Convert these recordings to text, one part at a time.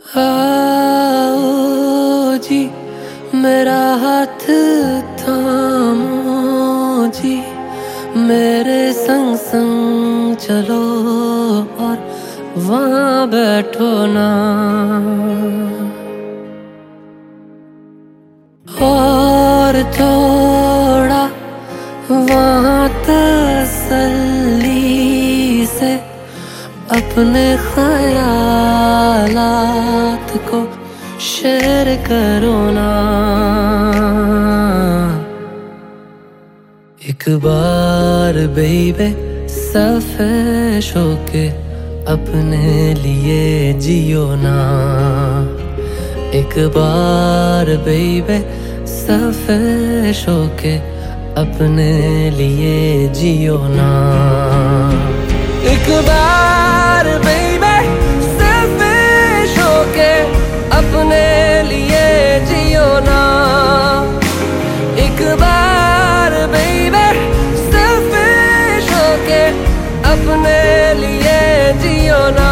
आओ जी मेरा हाथ थामो जी, मेरे संग संग चलो और वहाँ बैठो ना। और थोड़ा वहाँ तसल्ली से अपने ख्यालात को शेयर करो ना। एक बार बेबे सफेश होके अपने लिए जियो ना। एक बार बेबे सफेश होके अपने लिए जियो ना। एक बार बेबे सेल्फिश होके अपने लिए जियो ना। एक बार बेबे सेल्फिश होके अपने लिए जियो ना।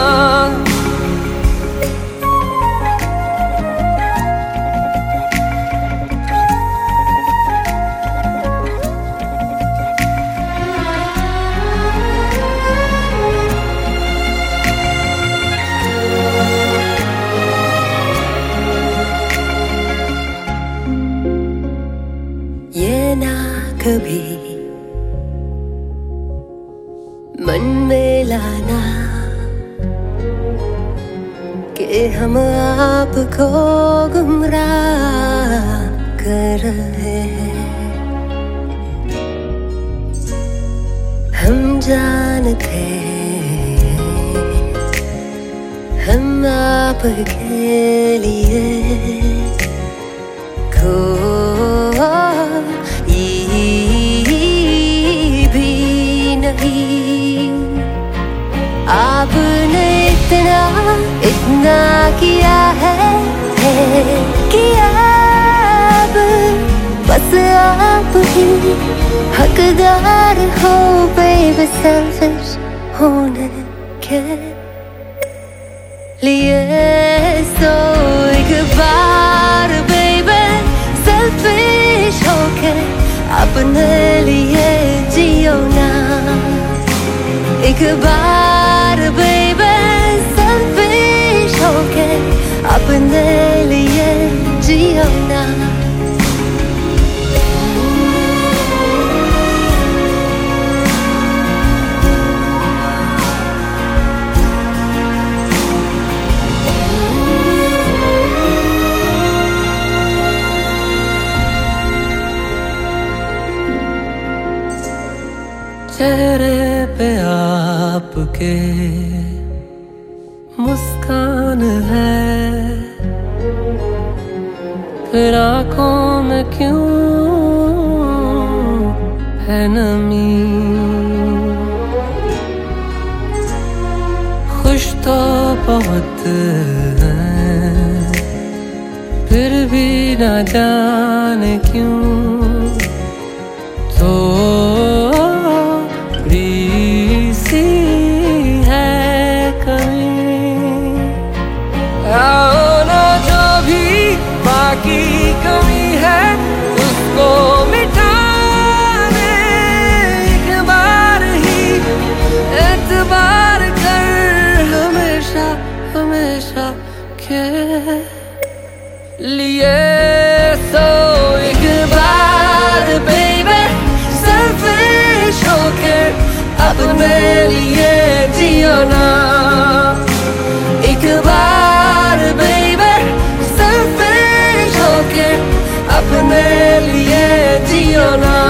ये ना कभी मन में लाना कि हम आपको गुमराह कर रहे हैं। हम जानते हम आपके लिए आपने इतना किया है किया। अब बस आप ही हकदार हो बेबी सेल्फिश होने के लिए। सो एक बार बेबी सेल्फिश होके अपने लिए जियो ना। एक बार बेबी सेल्फिश होके अपने लिए जियो ना। चेहरे पे आपके मुस्कान है, फिर आँखों में क्यों है नमी। खुश तो बहुत हैं, फिर भी न जाने क्यों तो की कमी है उसको मिटाने एक बार ही एतबार कर हमेशा हमेशा के लिए। सो एक बार बेबी सेल्फिश होके अपने लिए जियो ना। एक बार बेबी सेल्फिश होके अपने लिए जियो ना।